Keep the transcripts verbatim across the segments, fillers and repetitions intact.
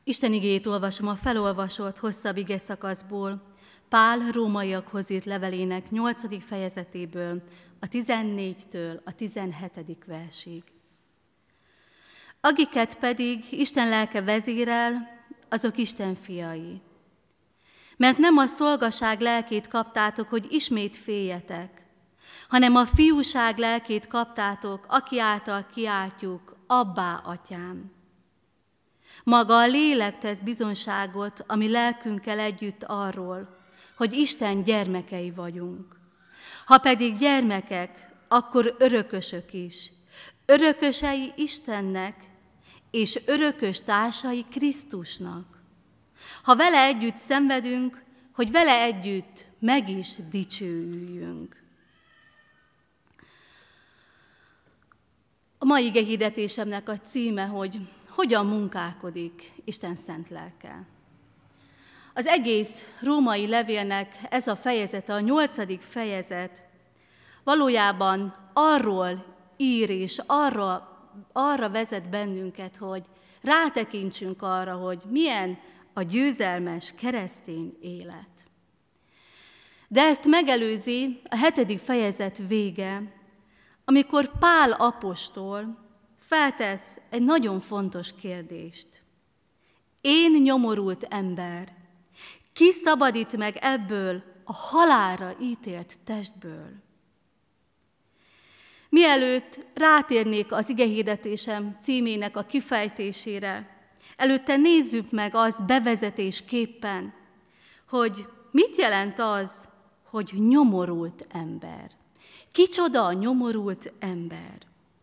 Isten igéjét olvasom a felolvasott hosszabb igeszakaszból, Pál rómaiakhoz írt levelének nyolcadik fejezetéből, a tizennégytől a tizenhetedik versig. Akiket pedig Isten lelke vezérel, azok Isten fiai. Mert nem a szolgaság lelkét kaptátok, hogy ismét féljetek, hanem a fiúság lelkét kaptátok, aki által kiáltjuk, Abbá, Atyám. Maga a lélek tesz bizonyságot a mi lelkünkkel együtt arról, hogy Isten gyermekei vagyunk. Ha pedig gyermekek, akkor örökösök is. Örökösei Istennek, és örökös társai Krisztusnak. Ha vele együtt szenvedünk, hogy vele együtt meg is dicsőüljünk. A mai igehirdetésemnek a címe, hogy hogyan munkálkodik Isten szent lelke. Az egész római levélnek ez a fejezete, a nyolcadik fejezet valójában arról ír és arra, arra vezet bennünket, hogy rátekintsünk arra, hogy milyen a győzelmes keresztény élet. De ezt megelőzi a hetedik fejezet vége, amikor Pál apostol feltesz egy nagyon fontos kérdést. Én nyomorult ember, ki szabadít meg ebből a halálra ítélt testből? Mielőtt rátérnék az igehirdetésem címének a kifejtésére, előtte nézzük meg azt bevezetésképpen, hogy mit jelent az, hogy nyomorult ember. Kicsoda a nyomorult ember?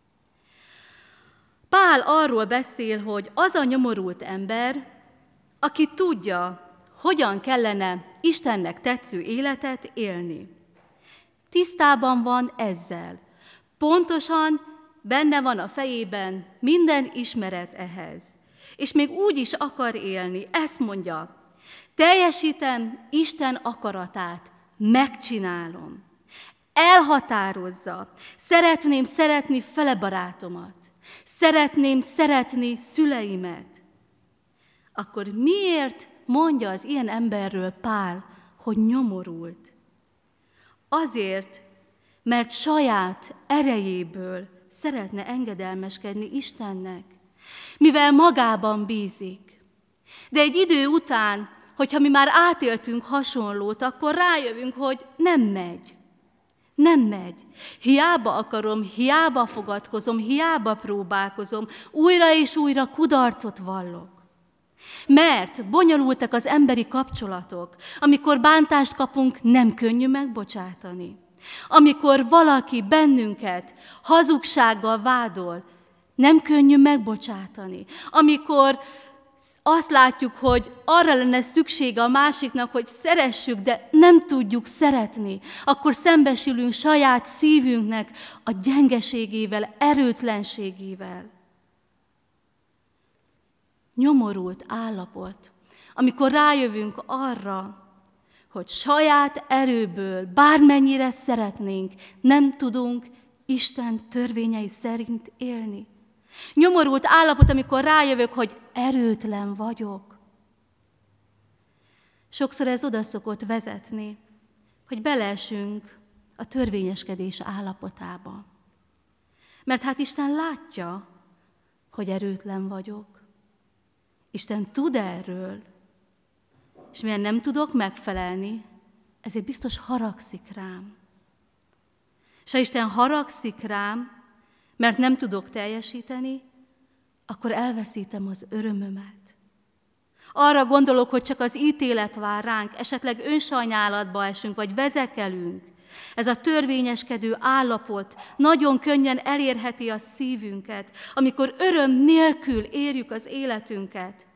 Pál arról beszél, hogy az a nyomorult ember, aki tudja, hogyan kellene Istennek tetsző életet élni. Tisztában van ezzel. Pontosan benne van a fejében minden ismeret ehhez. És még úgy is akar élni, ezt mondja, teljesítem Isten akaratát, megcsinálom. Elhatározza, szeretném szeretni fele barátomat, szeretném szeretni szüleimet. Akkor miért mondja az ilyen emberről Pál, hogy nyomorult? Azért, mert saját erejéből szeretne engedelmeskedni Istennek, mivel magában bízik. De egy idő után, hogyha mi már átéltünk hasonlót, akkor rájövünk, hogy nem megy. Nem megy. Hiába akarom, hiába fogadkozom, hiába próbálkozom, újra és újra kudarcot vallok. Mert bonyolultak az emberi kapcsolatok, amikor bántást kapunk, nem könnyű megbocsátani. Amikor valaki bennünket hazugsággal vádol, nem könnyű megbocsátani. Amikor azt látjuk, hogy arra lenne szüksége a másiknak, hogy szeressük, de nem tudjuk szeretni, akkor szembesülünk saját szívünknek a gyengeségével, erőtlenségével. Nyomorult állapot, amikor rájövünk arra, hogy saját erőből, bármennyire szeretnénk, nem tudunk Isten törvényei szerint élni. Nyomorult állapot, amikor rájövök, hogy erőtlen vagyok. Sokszor ez oda szokott vezetni, hogy beleesünk a törvényeskedés állapotába. Mert hát Isten látja, hogy erőtlen vagyok. Isten tud erről, és mivel nem tudok megfelelni, ezért biztos haragszik rám. És ha Isten haragszik rám, mert nem tudok teljesíteni, akkor elveszítem az örömömet. Arra gondolok, hogy csak az ítélet vár ránk, esetleg önsajnálatba esünk, vagy vezekelünk. Ez a törvényeskedő állapot nagyon könnyen elérheti a szívünket, amikor öröm nélkül érjük az életünket.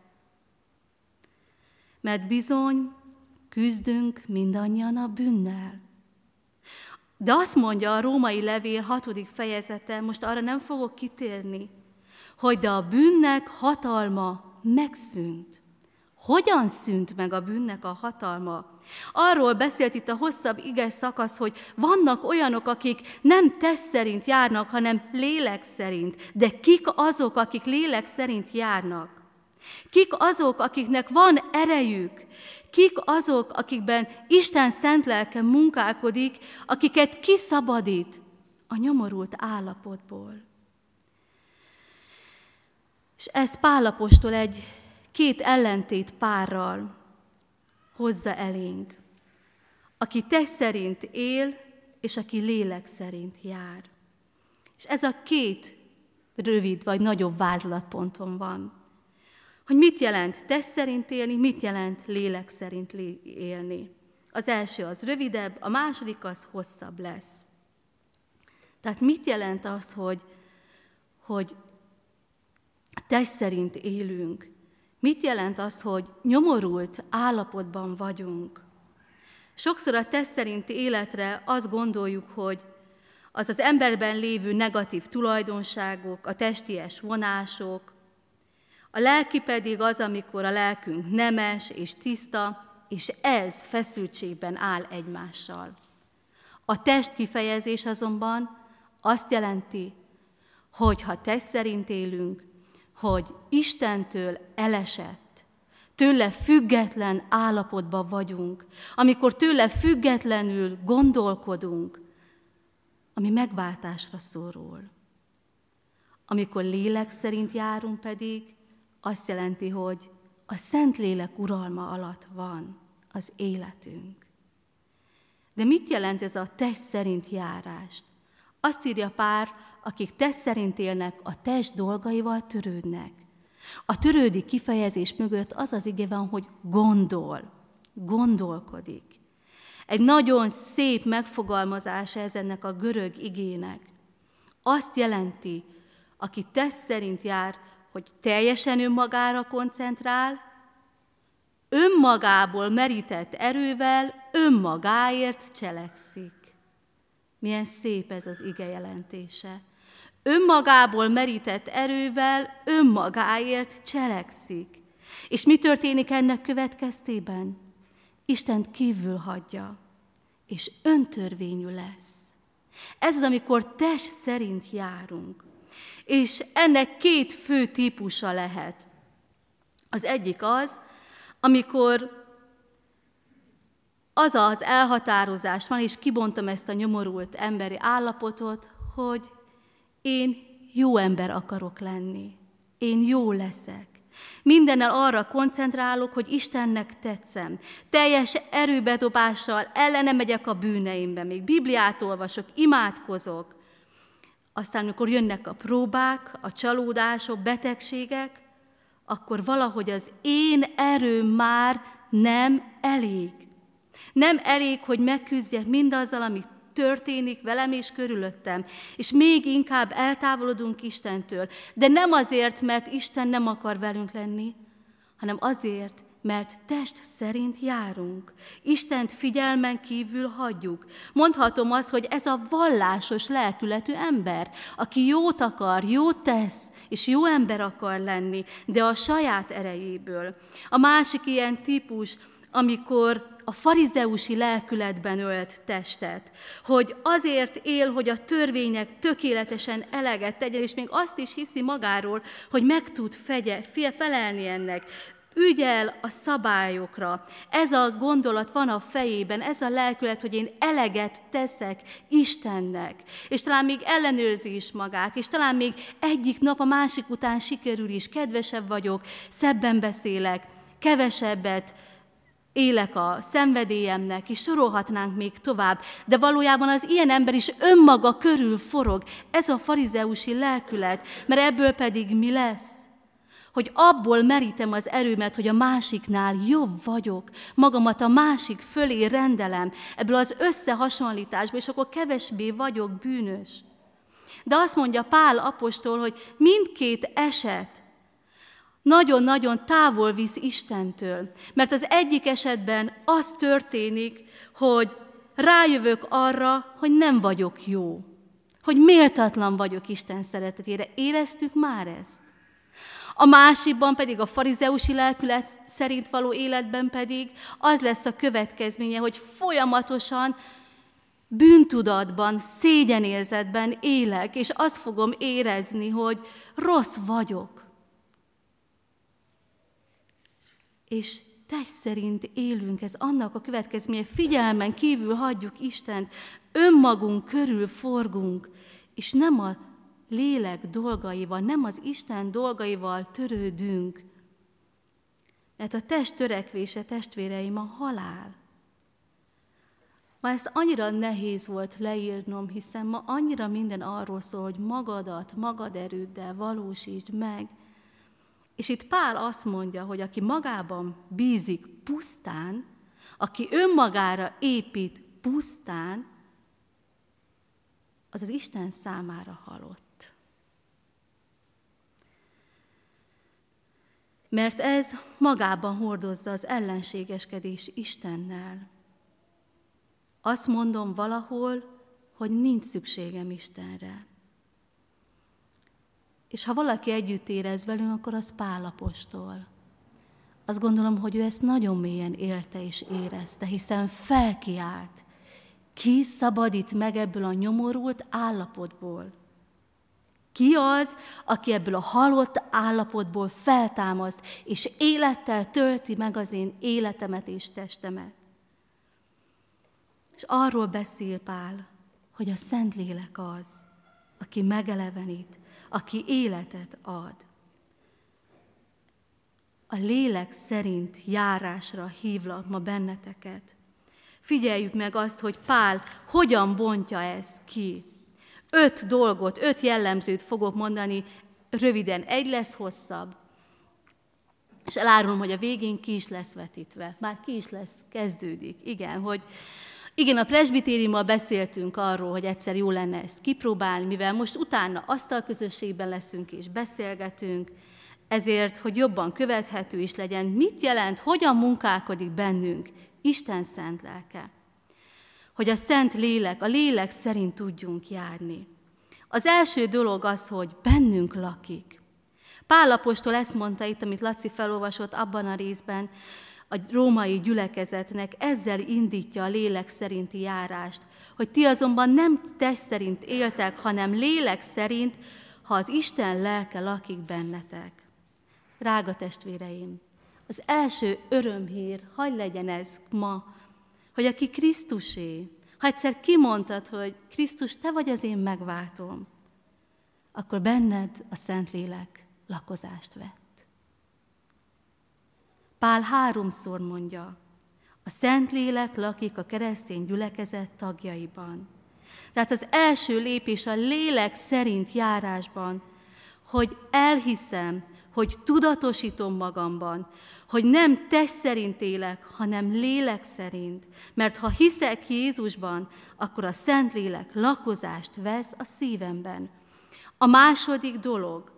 Mert bizony küzdünk mindannyian a bűnnel. De azt mondja a római levél hatodik fejezete, most arra nem fogok kitérni, hogy de a bűnnek hatalma megszűnt. Hogyan szűnt meg a bűnnek a hatalma? Arról beszélt itt a hosszabb ige szakasz, hogy vannak olyanok, akik nem test szerint járnak, hanem lélek szerint. De kik azok, akik lélek szerint járnak? Kik azok, akiknek van erejük? Kik azok, akikben Isten szent lelke munkálkodik, akiket kiszabadít a nyomorult állapotból? És ez Pál apostol egy két ellentét párral hozza elénk. Aki test szerint él, és aki lélek szerint jár. És ez a két rövid vagy nagyobb vázlatponton van. Hogy mit jelent test szerint élni, mit jelent lélek szerint élni. Az első az rövidebb, a második az hosszabb lesz. Tehát mit jelent az, hogy, hogy test szerint élünk? Mit jelent az, hogy nyomorult állapotban vagyunk? Sokszor a test szerinti életre azt gondoljuk, hogy az az emberben lévő negatív tulajdonságok, a testies vonások, a lelki pedig az, amikor a lelkünk nemes és tiszta, és ez feszültségben áll egymással. A test kifejezés azonban azt jelenti, hogy ha test szerint élünk, hogy Istentől elesett, tőle független állapotban vagyunk, amikor tőle függetlenül gondolkodunk, ami megváltásra szorul. Amikor lélek szerint járunk pedig, azt jelenti, hogy a Szentlélek uralma alatt van az életünk. De mit jelent ez a test szerint járást? Azt írja Pál, akik test szerint élnek, a test dolgaival törődnek. A törődi kifejezés mögött az az ige van, hogy gondol, gondolkodik. Egy nagyon szép megfogalmazása ez ennek a görög igének. Azt jelenti, aki test szerint jár, hogy teljesen önmagára koncentrál, önmagából merített erővel önmagáért cselekszik. Milyen szép ez az ige jelentése. Önmagából merített erővel önmagáért cselekszik. És mi történik ennek következtében? Istent kívül hagyja, és öntörvényű lesz. Ez az, amikor test szerint járunk. És ennek két fő típusa lehet. Az egyik az, amikor az az elhatározás van, és kibontom ezt a nyomorult emberi állapotot, hogy én jó ember akarok lenni, én jó leszek. Mindennel arra koncentrálok, hogy Istennek tetszem. Teljes erőbedobással ellene megyek a bűneimbe, még Bibliát olvasok, imádkozok. Aztán, amikor jönnek a próbák, a csalódások, betegségek, akkor valahogy az én erőm már nem elég. Nem elég, hogy megküzdjek mindazzal, ami történik velem és körülöttem, és még inkább eltávolodunk Istentől. De nem azért, mert Isten nem akar velünk lenni, hanem azért, mert test szerint járunk. Istent figyelmen kívül hagyjuk. Mondhatom azt, hogy ez a vallásos lelkületű ember, aki jót akar, jót tesz, és jó ember akar lenni, de a saját erejéből. A másik ilyen típus, amikor a farizeusi lelkületben ölt testet, hogy azért él, hogy a törvények tökéletesen eleget tegyen, és még azt is hiszi magáról, hogy meg tud fegye, felelni ennek, ügyel a szabályokra. Ez a gondolat van a fejében, ez a lelkület, hogy én eleget teszek Istennek, és talán még ellenőrzi is magát, és talán még egyik nap a másik után sikerül is, kedvesebb vagyok, szebben beszélek, kevesebbet élek a szenvedélyemnek, és sorolhatnánk még tovább, de valójában az ilyen ember is önmaga körül forog. Ez a farizeusi lelkület, mert ebből pedig mi lesz? Hogy abból merítem az erőmet, hogy a másiknál jobb vagyok, magamat a másik fölé rendelem, ebből az összehasonlításból, és akkor kevesbé vagyok bűnös. De azt mondja Pál apostol, hogy mindkét eset nagyon-nagyon távol visz Istentől. Mert az egyik esetben az történik, hogy rájövök arra, hogy nem vagyok jó. Hogy méltatlan vagyok Isten szeretetére. Éreztük már ezt? A másikban pedig, a farizeusi lelkület szerint való életben pedig az lesz a következménye, hogy folyamatosan bűntudatban, szégyenérzetben élek, és azt fogom érezni, hogy rossz vagyok. és test szerint élünk, ez annak a következménye, figyelmen kívül hagyjuk Istent, önmagunk körül forgunk, és nem a lélek dolgaival, nem az Isten dolgaival törődünk. Mert a test törekvése, testvéreim, a halál. Ma ez annyira nehéz volt leírnom, hiszen ma annyira minden arról szól, hogy magadat, magad erőddel valósítsd meg. És itt Pál azt mondja, hogy aki magában bízik pusztán, aki önmagára épít pusztán, az az Isten számára halott. Mert ez magában hordozza az ellenségeskedés Istennel. Azt mondom valahol, hogy nincs szükségem Istenre. És ha valaki együtt érez velünk, akkor az Pál apostol. Azt gondolom, hogy ő ezt nagyon mélyen élte és érezte, hiszen felkiált. Ki szabadít meg ebből a nyomorult állapotból? Ki az, aki ebből a halott állapotból feltámaszt, és élettel tölti meg az én életemet és testemet? És arról beszél Pál, hogy a Szentlélek az, aki megelevenít, aki életet ad. A lélek szerint járásra hívlak ma benneteket. Figyeljük meg azt, hogy Pál hogyan bontja ezt ki. Öt dolgot, öt jellemzőt fogok mondani, röviden, egy lesz hosszabb. És elárulom, hogy a végén ki is lesz vetítve. Már ki is lesz, kezdődik. Igen, hogy igen, a presbitériummal beszéltünk arról, hogy egyszer jó lenne ezt kipróbálni, mivel most utána asztalközösségben leszünk és beszélgetünk, ezért, hogy jobban követhető is legyen, mit jelent, hogyan munkálkodik bennünk Isten szent lelke. Hogy a szent lélek, a lélek szerint tudjunk járni. Az első dolog az, hogy bennünk lakik. Pál apostol ezt mondta itt, amit Laci felolvasott abban a részben, a római gyülekezetnek ezzel indítja a lélek szerinti járást, hogy ti azonban nem test szerint éltek, hanem lélek szerint, ha az Isten lelke lakik bennetek. Drága testvéreim, az első örömhír, hadd legyen ez ma, hogy aki Krisztusé, ha egyszer kimondtad, hogy Krisztus, te vagy az én megváltom, akkor benned a Szentlélek lakozást vett. Pál háromszor mondja, a Szentlélek lakik a keresztény gyülekezet tagjaiban. Tehát az első lépés a lélek szerint járásban, hogy elhiszem, hogy tudatosítom magamban, hogy nem test szerint élek, hanem lélek szerint. Mert ha hiszek Jézusban, akkor a Szentlélek lakozást vesz a szívemben. A második dolog,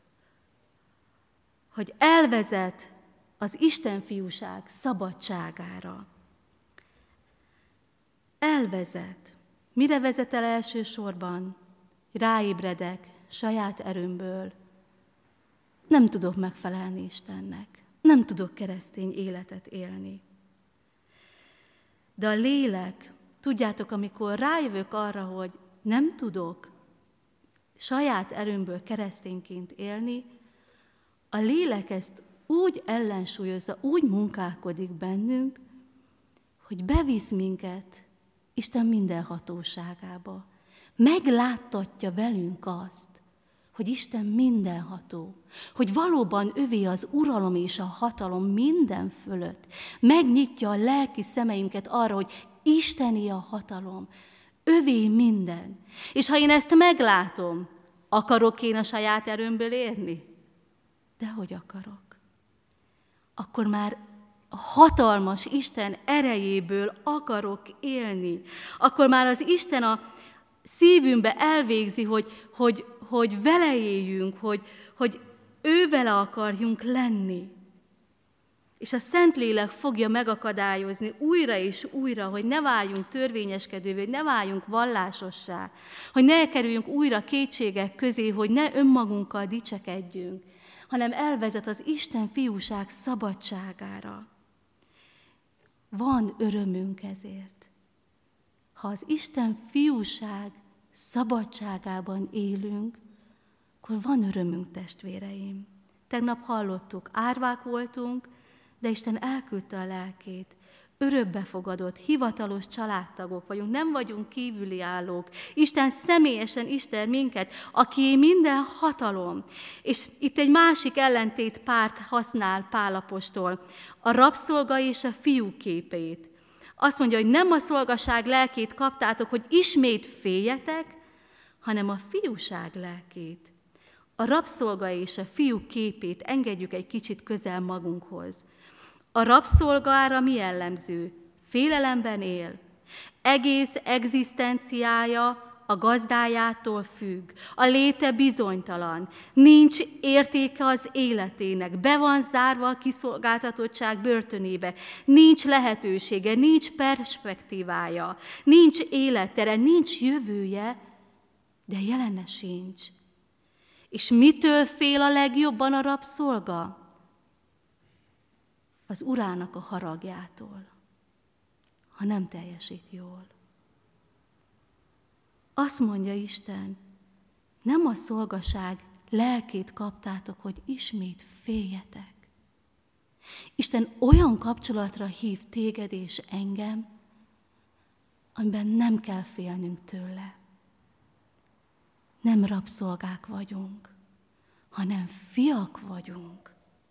hogy elvezet az Isten fiúság szabadságára. Elvezet. Mire vezet el elsősorban? Ráébredek saját erőmből. Nem tudok megfelelni Istennek. Nem tudok keresztény életet élni. De a lélek, tudjátok, amikor rájövök arra, hogy nem tudok saját erőmből keresztényként élni, a lélek ezt úgy ellensúlyozza, úgy munkálkodik bennünk, hogy bevisz minket Isten mindenhatóságába. Megláttatja velünk azt, hogy Isten mindenható, hogy valóban övé az uralom és a hatalom minden fölött. Megnyitja a lelki szemeinket arra, hogy Isteni a hatalom, övé minden. És ha én ezt meglátom, akarok én a saját erőmből érni? Dehogy akarok. Akkor már a hatalmas Isten erejéből akarok élni. Akkor már az Isten a szívünkbe elvégzi, hogy, hogy, hogy vele éljünk, hogy, hogy ő vele akarjunk lenni. És a Szentlélek fogja megakadályozni újra és újra, hogy ne váljunk törvényeskedővé, hogy ne váljunk vallásossá, hogy ne kerüljünk újra kétségek közé, hogy ne önmagunkkal dicsekedjünk, hanem elvezet az Isten fiúság szabadságára. Van örömünk ezért. Ha az Isten fiúság szabadságában élünk, akkor van örömünk, testvéreim. Tegnap hallottuk, árvák voltunk, de Isten elküldte a lelkét. Örökbefogadott, hivatalos családtagok vagyunk, nem vagyunk kívüli állók. Isten személyesen ismer minket, aki minden hatalom. És itt egy másik ellentét párt használ Pál apostol, a rabszolga és a fiú képét. Azt mondja, hogy nem a szolgaság lelkét kaptátok, hogy ismét féljetek, hanem a fiúság lelkét. A rabszolga és a fiú képét engedjük egy kicsit közel magunkhoz. A rabszolgára mi jellemző? Félelemben él. Egész egzisztenciája a gazdájától függ. A léte bizonytalan. Nincs értéke az életének. Be van zárva a kiszolgáltatottság börtönébe. Nincs lehetősége, nincs perspektívája, nincs élettere, nincs jövője, de jelene sincs. És mitől fél a legjobban a rabszolga? Az urának a haragjától, ha nem teljesít jól. Azt mondja Isten, nem a szolgaság lelkét kaptátok, hogy ismét féljetek. Isten olyan kapcsolatra hív téged és engem, amiben nem kell félnünk tőle. Nem rabszolgák vagyunk, hanem fiak vagyunk.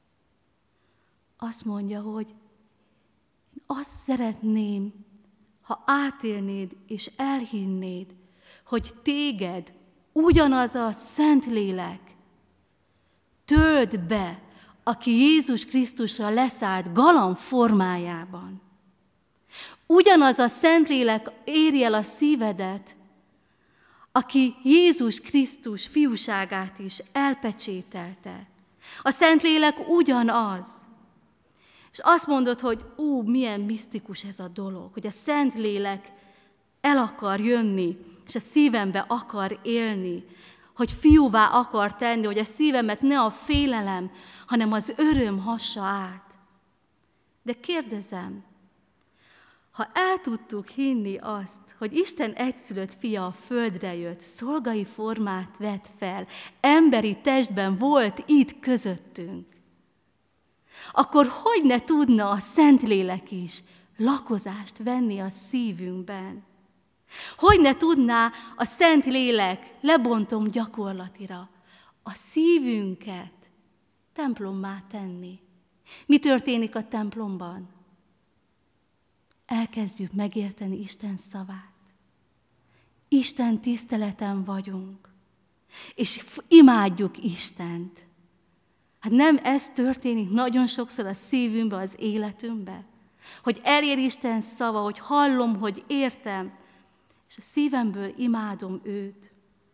Azt mondja, hogy én azt szeretném, ha átélnéd és elhinnéd, hogy téged ugyanaz a Szentlélek tölt be, aki Jézus Krisztusra leszállt galamb formájában. Ugyanaz a Szentlélek éri el a szívedet, aki Jézus Krisztus fiúságát is elpecsételte. A Szentlélek ugyanaz. És azt mondod, hogy ú, milyen misztikus ez a dolog, hogy a Szentlélek el akar jönni, és a szívembe akar élni, hogy fiúvá akar tenni, hogy a szívemet ne a félelem, hanem az öröm hassa át. De kérdezem, ha el tudtuk hinni azt, hogy Isten egyszülött fia a földre jött, szolgai formát vett fel, emberi testben volt itt közöttünk, akkor hogy ne tudna a Szentlélek is lakozást venni a szívünkben? Hogy ne tudná a Szentlélek, lebontom gyakorlatira, a szívünket templommá tenni? Mi történik a templomban? Elkezdjük megérteni Isten szavát. Isten tiszteleten vagyunk, és imádjuk Istent. Hát nem ez történik nagyon sokszor a szívünkbe, az életünkbe? Hogy elér Isten szava, hogy hallom, hogy értem, és a szívemből imádom őt.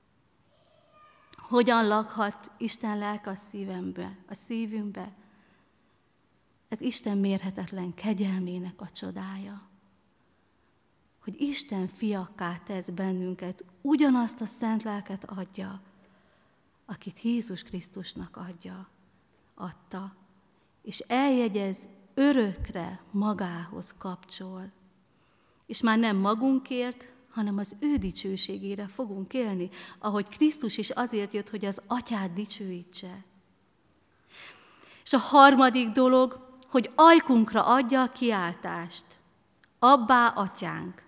Hogyan lakhat Isten lelke a szívembe, a szívünkbe? Ez Isten mérhetetlen kegyelmének a csodája. Hogy Isten fiakká tesz bennünket, ugyanazt a szent lelket adja, akit Jézus Krisztusnak adja, adta, és eljegyez örökre magához kapcsol. És már nem magunkért, hanem az ő dicsőségére fogunk élni, ahogy Krisztus is azért jött, hogy az Atyát dicsőítse. És a harmadik dolog, hogy ajkunkra adja a kiáltást. Abbá, Atyánk.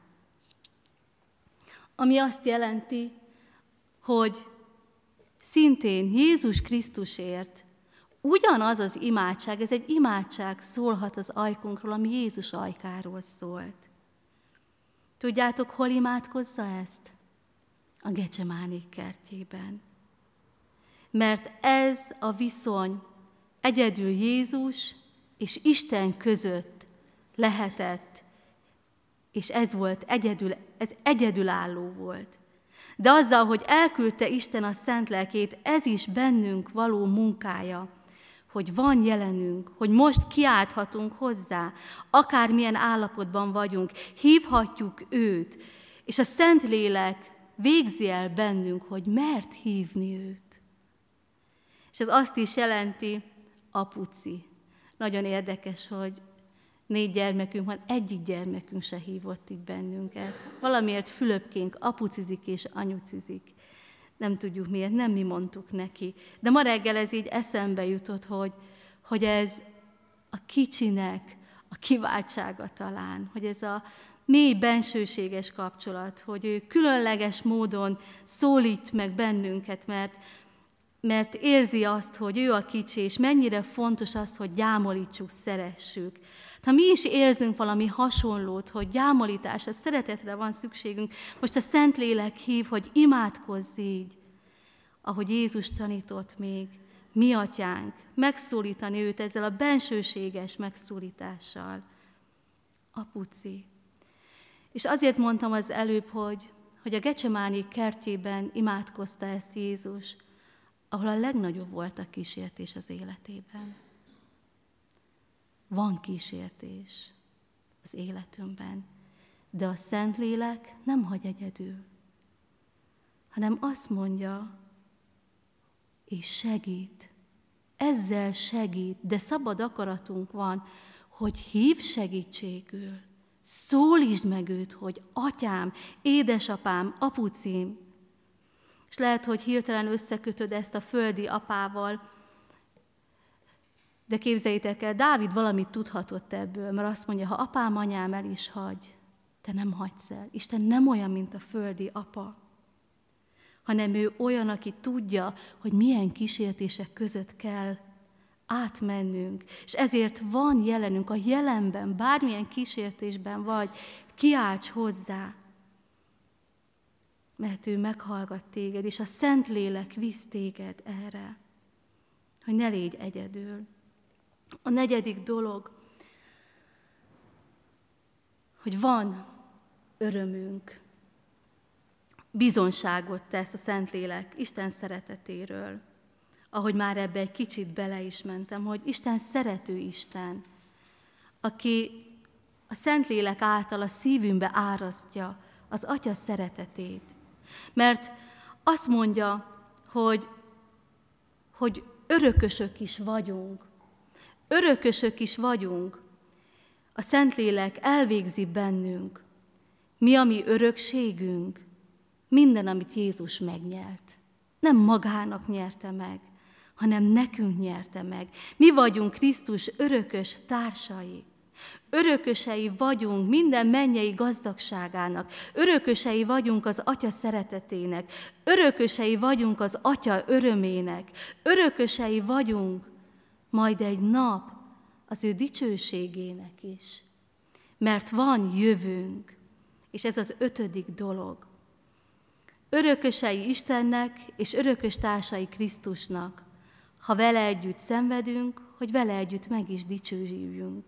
Ami azt jelenti, hogy szintén Jézus Krisztusért ugyanaz az imádság, ez egy imádság szólhat az ajkunkról, ami Jézus ajkáról szólt. Tudjátok, hol imádkozza ezt? A Gecsemáné kertjében. Mert ez a viszony egyedül Jézus és Isten között lehetett, és ez volt egyedül, ez egyedülálló volt. De azzal, hogy elküldte Isten a szent lelkét, ez is bennünk való munkája, hogy van jelenünk, hogy most kiálthatunk hozzá, akármilyen állapotban vagyunk, hívhatjuk őt, és a Szentlélek végzi el bennünk, hogy mert hívni őt. És ez azt is jelenti, apuci. Nagyon érdekes, hogy négy gyermekünk van, egyik gyermekünk se hívott itt bennünket. Valamiért Fülöpkénk apucizik és anyucizik. Nem tudjuk miért, nem mi mondtuk neki. De ma reggel ez így eszembe jutott, hogy, hogy ez a kicsinek a kiváltsága talán, hogy ez a mély bensőséges kapcsolat, hogy ő különleges módon szólít meg bennünket, mert, mert érzi azt, hogy ő a kicsi, és mennyire fontos az, hogy gyámolítsuk, szeressük. Ha mi is érzünk valami hasonlót, hogy gyámolításra, szeretetre van szükségünk, most a Szentlélek hív, hogy imádkozz így, ahogy Jézus tanított még, mi atyánk, megszólítani őt ezzel a bensőséges megszólítással. Apuci. És azért mondtam az előbb, hogy, hogy a Gecsemáni kertjében imádkozta ezt Jézus, ahol a legnagyobb volt a kísértés az életében. Van kísértés az életünkben, de a Szentlélek nem hagy egyedül, hanem azt mondja, és segít. Ezzel segít, de szabad akaratunk van, hogy hív segítségül. Szólítsd meg őt, hogy atyám, édesapám, apucim. És lehet, hogy hirtelen összekötöd ezt a földi apával, de képzeljétek el, Dávid valamit tudhatott ebből, mert azt mondja, ha apám, anyám el is hagy, te nem hagysz el. Isten nem olyan, mint a földi apa, hanem ő olyan, aki tudja, hogy milyen kísértések között kell átmennünk, és ezért van jelenünk a jelenben, bármilyen kísértésben vagy, kiálts hozzá, mert ő meghallgat téged, és a Szentlélek visz téged erre, hogy ne légy egyedül. A negyedik dolog, hogy van örömünk, bizonságot tesz a Szentlélek Isten szeretetéről, ahogy már ebbe egy kicsit bele is mentem, hogy Isten szerető Isten, aki a Szentlélek által a szívünkbe árasztja az Atya szeretetét. Mert azt mondja, hogy, hogy örökösök is vagyunk. Örökösök is vagyunk. A Szentlélek elvégzi bennünk. Mi a mi örökségünk? Minden, amit Jézus megnyert. Nem magának nyerte meg, hanem nekünk nyerte meg. Mi vagyunk Krisztus örökös társai. Örökösei vagyunk minden mennyei gazdagságának. Örökösei vagyunk az Atya szeretetének. Örökösei vagyunk az Atya örömének. Örökösei vagyunk majd egy nap az ő dicsőségének is. Mert van jövőnk, és ez az ötödik dolog. Örökösei Istennek és örökös társai Krisztusnak, ha vele együtt szenvedünk, hogy vele együtt meg is dicsőüljünk.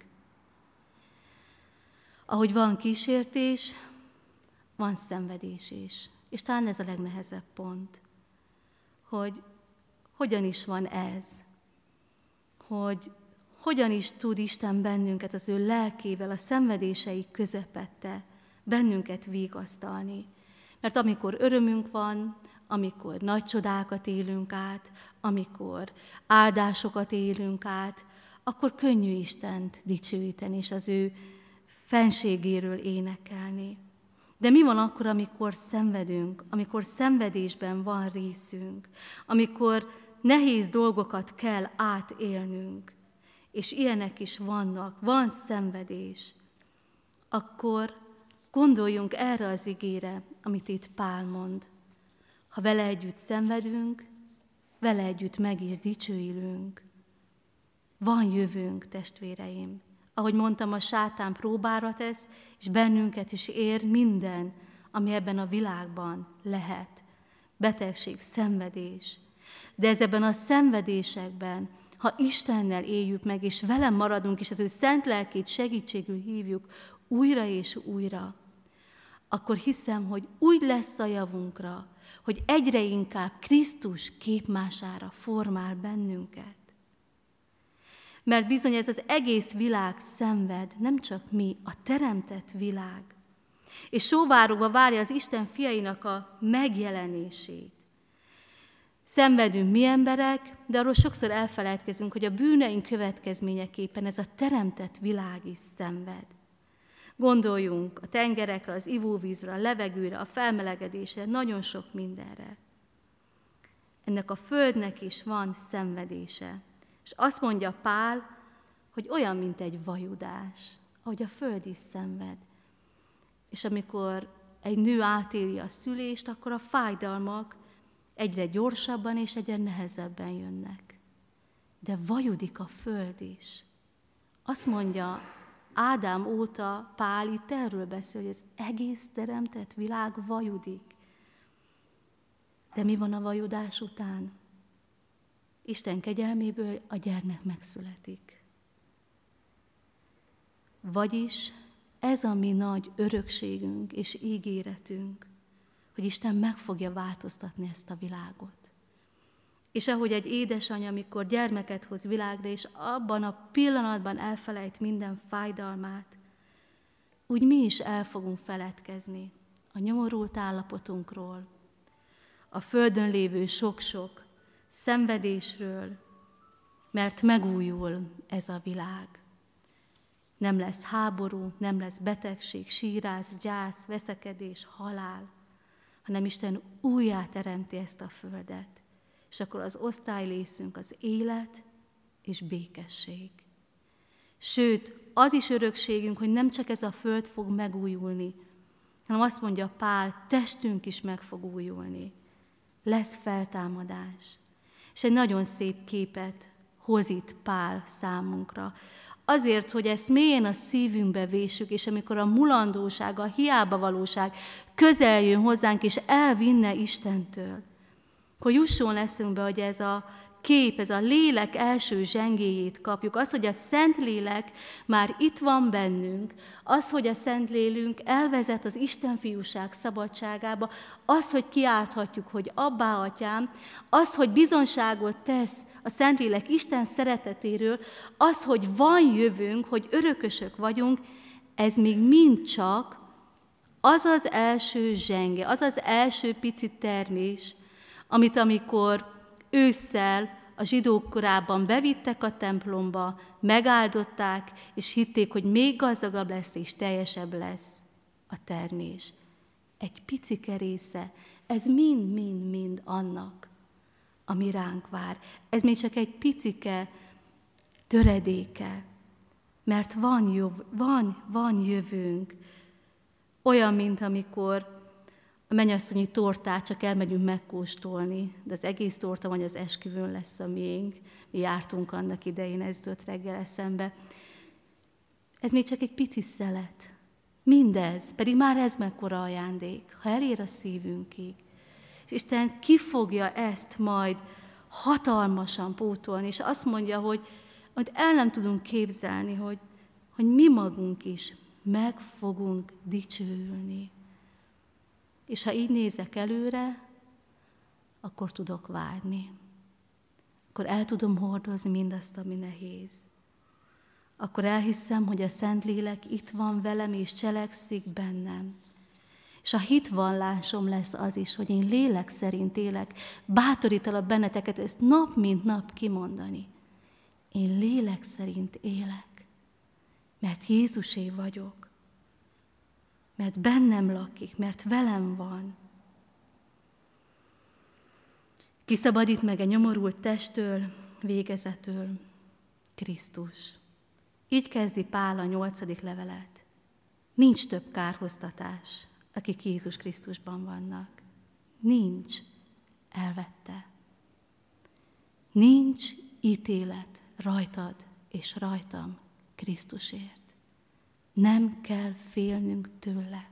Ahogy van kísértés, van szenvedés is. És talán ez a legnehezebb pont, hogy hogyan is van ez, hogy hogyan is tud Isten bennünket az ő lelkével, a szenvedései közepette bennünket vigasztalni. Mert amikor örömünk van, amikor nagy csodákat élünk át, amikor áldásokat élünk át, akkor könnyű Istent dicsőíteni, és az ő fenségéről énekelni. De mi van akkor, amikor szenvedünk, amikor szenvedésben van részünk, amikor nehéz dolgokat kell átélnünk, és ilyenek is vannak, van szenvedés, akkor gondoljunk erre az igére, amit itt Pál mond. Ha vele együtt szenvedünk, vele együtt meg is dicsőülünk. Van jövőnk, testvéreim. Ahogy mondtam, a sátán próbára tesz, és bennünket is ér minden, ami ebben a világban lehet. Betegség, szenvedés. De ezekben a szenvedésekben, ha Istennel éljük meg, és vele maradunk, és az ő szent lelkét segítségül hívjuk újra és újra, akkor hiszem, hogy úgy lesz a javunkra, hogy egyre inkább Krisztus képmására formál bennünket. Mert bizony ez az egész világ szenved, nem csak mi, a teremtett világ. És sóvárogva várja az Isten fiainak a megjelenését. Szenvedünk mi emberek, de arról sokszor elfelejtkezünk, hogy a bűneink következményeképpen ez a teremtett világ is szenved. Gondoljunk a tengerekre, az ivóvízre, a levegőre, a felmelegedésre, nagyon sok mindenre. Ennek a földnek is van szenvedése. És azt mondja Pál, hogy olyan, mint egy vajudás, ahogy a föld is szenved. És amikor egy nő átéli a szülést, akkor a fájdalmak egyre gyorsabban és egyre nehezebben jönnek. De vajudik a föld is. Azt mondja, Ádám óta Pál itt erről beszél, hogy az egész teremtett világ vajudik. De mi van a vajudás után? Isten kegyelméből a gyermek megszületik. Vagyis ez a mi nagy örökségünk és ígéretünk, hogy Isten meg fogja változtatni ezt a világot. És ahogy egy édesanyja, amikor gyermeket hoz világra, és abban a pillanatban elfelejt minden fájdalmát, úgy mi is el fogunk feledkezni a nyomorult állapotunkról, a földön lévő sok-sok szenvedésről, mert megújul ez a világ. Nem lesz háború, nem lesz betegség, sírás, gyász, veszekedés, halál, hanem Isten újjá teremti ezt a földet. És akkor az osztálylészünk az élet és békesség. Sőt, az is örökségünk, hogy nem csak ez a föld fog megújulni, hanem azt mondja Pál, testünk is meg fog újulni. Lesz feltámadás. És egy nagyon szép képet hoz itt Pál számunkra. Azért, hogy ezt mélyen a szívünkbe vésük, és amikor a mulandóság, a hiába valóság közel jön hozzánk, és elvinne Istentől, hogy jusson eszünkbe, hogy ez a kép, ez a lélek első zsengéjét kapjuk, az, hogy a Szentlélek már itt van bennünk, az, hogy a Szentlélünk elvezet az Isten fiúság szabadságába, az, hogy kiálthatjuk, hogy Abbá, Atyám, az, hogy bizonságot tesz a Szentlélek Isten szeretetéről, az, hogy van jövőnk, hogy örökösök vagyunk, ez még mind csak az az első zsenge, az az első pici termés, amit amikor ősszel a zsidók korában bevittek a templomba, megáldották, és hitték, hogy még gazdagabb lesz és teljesebb lesz a termés. Egy picike része, ez mind-mind-mind annak, ami ránk vár. Ez még csak egy picike töredéke, mert van, jov, van, van jövőnk. Olyan, mint amikor a mennyasszonyi tortát csak elmegyünk megkóstolni, de az egész torta vagy az esküvőn lesz a miénk. Mi jártunk annak idején, ez jutott reggel eszembe. Ez még csak egy pici szelet. Mindez, pedig már ez mekkora ajándék, ha elér a szívünkig. És Isten ki fogja ezt majd hatalmasan pótolni, és azt mondja, hogy, hogy el nem tudunk képzelni, hogy, hogy mi magunk is meg fogunk dicsőülni. És ha így nézek előre, akkor tudok várni. Akkor el tudom hordozni mindazt, ami nehéz. Akkor elhiszem, hogy a Szentlélek itt van velem, és cselekszik bennem. És a hitvallásom lesz az is, hogy én lélek szerint élek. Bátorítalak benneteket ezt nap mint nap kimondani. Én lélek szerint élek, mert Jézusé vagyok. Mert bennem lakik, mert velem van. Kiszabadít meg a nyomorult testtől, végezetül Krisztus. Így kezdi Pál a nyolcadik levelet. Nincs több kárhoztatás, akik Jézus Krisztusban vannak. Nincs, elvette. Nincs ítélet rajtad és rajtam Krisztusért. Nem kell félnünk tőle.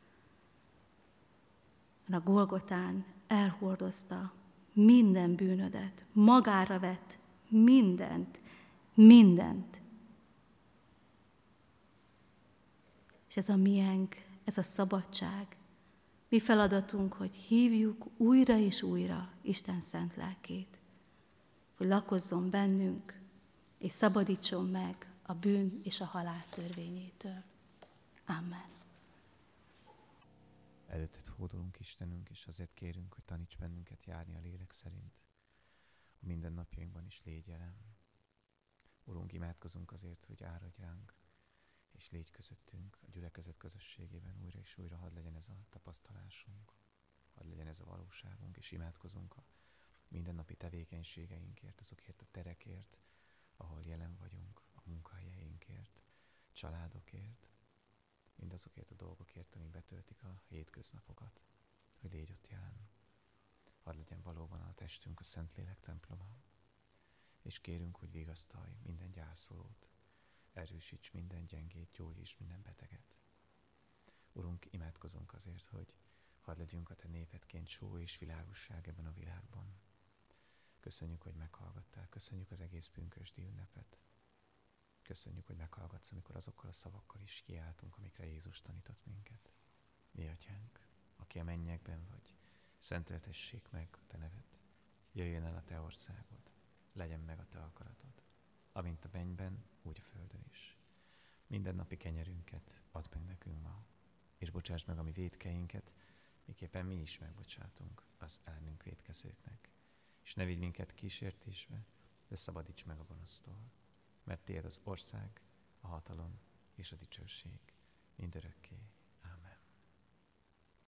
A Golgotán elhordozta minden bűnödet, magára vett mindent, mindent. És ez a miénk, ez a szabadság. Mi feladatunk, hogy hívjuk újra és újra Isten szent lelkét, hogy lakozzon bennünk, és szabadítson meg a bűn és a halál törvényétől. Amen. Előtted hódolunk, Istenünk, és azért kérünk, hogy taníts bennünket járni a lélek szerint. A mindennapjainkban is légy jelen. Urunk, imádkozunk azért, hogy áradj ránk, és légy közöttünk a gyülekezet közösségében újra és újra, hadd legyen ez a tapasztalásunk, hadd legyen ez a valóságunk, és imádkozunk a mindennapi tevékenységeinkért, azokért a terekért, ahol jelen vagyunk, a munkahelyeinkért, családokért, mindazokért a dolgokért, amik betöltik a hétköznapokat, hogy légy ott jelen. Hadd legyen valóban a testünk a Szentlélek temploma, és kérünk, hogy vigasztalj minden gyászolót, erősíts minden gyengét, gyógyíts minden beteget. Urunk, imádkozunk azért, hogy hadd legyünk a te népedként só és világosság ebben a világban. Köszönjük, hogy meghallgattál, köszönjük az egész pünkösdi ünnepet. Köszönjük, hogy meghallgatsz, amikor azokkal a szavakkal is kiáltunk, amikre Jézus tanított minket. Mi atyánk, aki a mennyekben vagy, szenteltessék meg a te neved. Jöjjön el a te országod, legyen meg a te akaratod, amint a mennyben, úgy a földön is. Minden napi kenyerünket add meg nekünk ma, és bocsásd meg a mi vétkeinket, miképpen mi is megbocsátunk az ellenünk vétkezőknek. És ne vigy minket kísértésbe, de szabadíts meg a gonosztól, mert tiéd az ország, a hatalom és a dicsőség mindörökké.